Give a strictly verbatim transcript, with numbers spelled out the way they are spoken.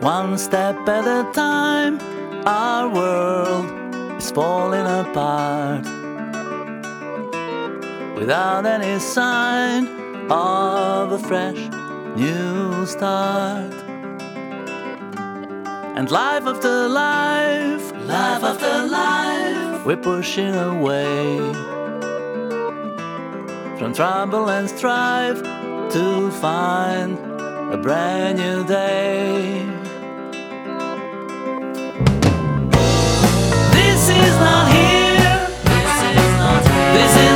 One step at a time, our world is falling apart, without any sign of a fresh new start. And life after life, life after life, we're pushing away from trouble and strife to find a brand new day. This is not here, this is not here, this is